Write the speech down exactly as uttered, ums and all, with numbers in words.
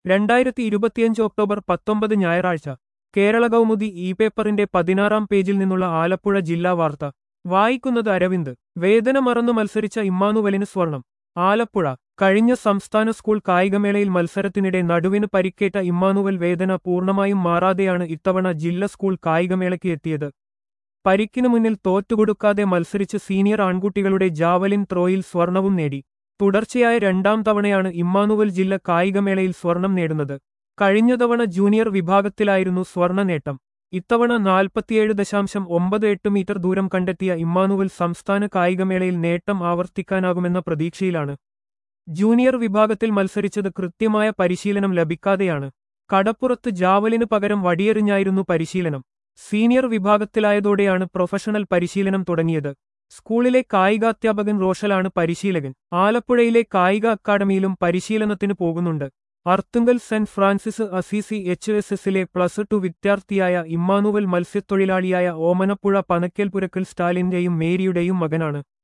രണ്ടായിരത്തി ഇരുപത്തിയഞ്ച് ഒക്ടോബർ പത്തൊമ്പത് ഞായറാഴ്ച കേരള കൗമുദി ഇ പേപ്പറിന്റെ പതിനാറാം പേജിൽ നിന്നുള്ള ആലപ്പുഴ ജില്ലാ വാർത്ത വായിക്കുന്നത് അരവിന്ദ്. വേദന മറന്നു മത്സരിച്ച ഇമ്മാനുവലിന് സ്വർണം. ആലപ്പുഴ. കഴിഞ്ഞ സംസ്ഥാന സ്കൂൾ കായികമേളയിൽ മത്സരത്തിനിടെ നടുവിന് പരിക്കേറ്റ ഇമ്മാനുവൽ വേദന പൂർണ്ണമായും മാറാതെയാണ് ഇത്തവണ ജില്ല സ്കൂൾ കായികമേളയ്ക്ക് എത്തിയത്. പരിക്കിനു മുന്നിൽ തോറ്റുകൊടുക്കാതെ മത്സരിച്ച് സീനിയർ ആൺകുട്ടികളുടെ ജാവലിൻ ത്രോയിൽ സ്വർണവും നേടി. തുടർച്ചയായ രണ്ടാം തവണയാണ് ഇമ്മാനുവൽ ജില്ല കായികമേളയിൽ സ്വർണം നേടുന്നത്. കഴിഞ്ഞ തവണ ജൂനിയർ വിഭാഗത്തിലായിരുന്നു സ്വർണ നേട്ടം. ഇത്തവണ നാൽപ്പത്തിയേഴ് ദശാംശം ഒമ്പത് എട്ട് മീറ്റർ ദൂരം കണ്ടെത്തിയ ഇമ്മാനുവൽ സംസ്ഥാന കായികമേളയിൽ നേട്ടം ആവർത്തിക്കാനാകുമെന്ന പ്രതീക്ഷയിലാണ്. ജൂനിയർ വിഭാഗത്തിൽ മത്സരിച്ചത് കൃത്യമായ പരിശീലനം ലഭിക്കാതെയാണ്. കടപ്പുറത്ത് ജാവലിന് പകരം വടിയെറിഞ്ഞായിരുന്നു പരിശീലനം. സീനിയർ വിഭാഗത്തിലായതോടെയാണ് പ്രൊഫഷണൽ പരിശീലനം തുടങ്ങിയത്. സ്കൂളിലെ കായികാധ്യാപകൻ റോഷലാണ് പരിശീലകൻ. ആലപ്പുഴയിലെ കായിക അക്കാദമിയിലും പരിശീലനത്തിന് പോകുന്നുണ്ട്. Arthunkal Saint Francis Assisi H S എസിലെ പ്ലസ് ടു വിദ്യാർത്ഥിയായ ഇമ്മാനുവൽ മത്സ്യത്തൊഴിലാളിയായ ഓമനപ്പുഴ പനക്കേൽപുരക്കൽ സ്റ്റാലിന്റെയും മേരിയുടെയും മകനാണ്.